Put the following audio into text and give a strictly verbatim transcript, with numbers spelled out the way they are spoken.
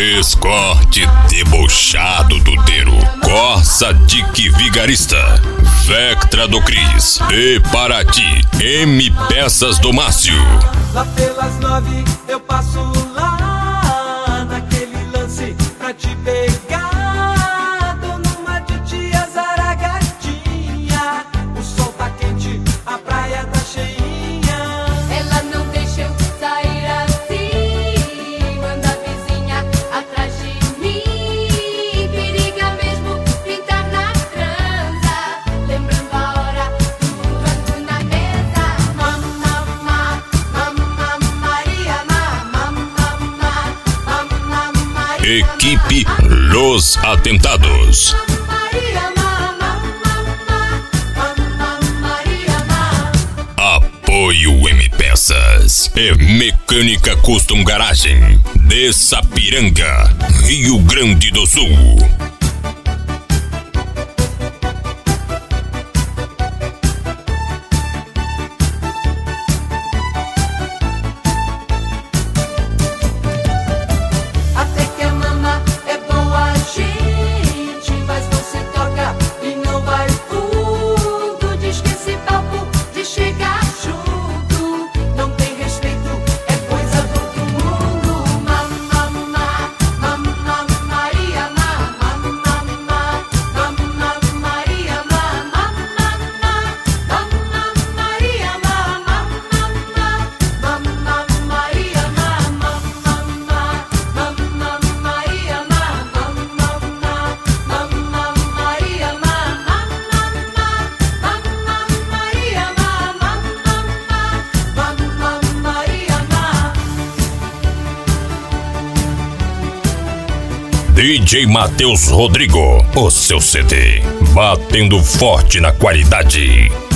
Escorte debochado do Deiro, Corsa Dick Vigarista, Vectra do Cris e para ti, M Peças do Márcio. Lá pelas nove eu passo lá naquele lance pra te pegar. Tô numa de tia Zaragatinha, o sol tá quente, a praia tá cheinha. Ela não deixa eu sair assim, manda a vizinha atrás de mim. Periga mesmo pintar na transa, lembrando a hora do rango na mesa. Mamma, mamma, Maria, mamma, mamma, Maria. Equipe Los Atentados. Maria, mamma, mamma, Maria, mamma. Apoio M Peças e Mecânica Custom Garagem de Sapiranga, Rio Grande do Sul. Até que a mama é boa gente, mas você toca e não vai fundo. Diz que esse papo de chegar junto não tem respeito, é coisa do outro mundo. Mamma, mamma, Maria, mamma, mamma, Maria, mamma, mamma, Maria, mamma, mamma, Maria, mamma, mamma, Maria, mamma, mamma, Maria, mamma, Maria, mamma, mamma, Maria, mamma. D J Matheus Rodrigo, o seu C D, batendo forte na qualidade.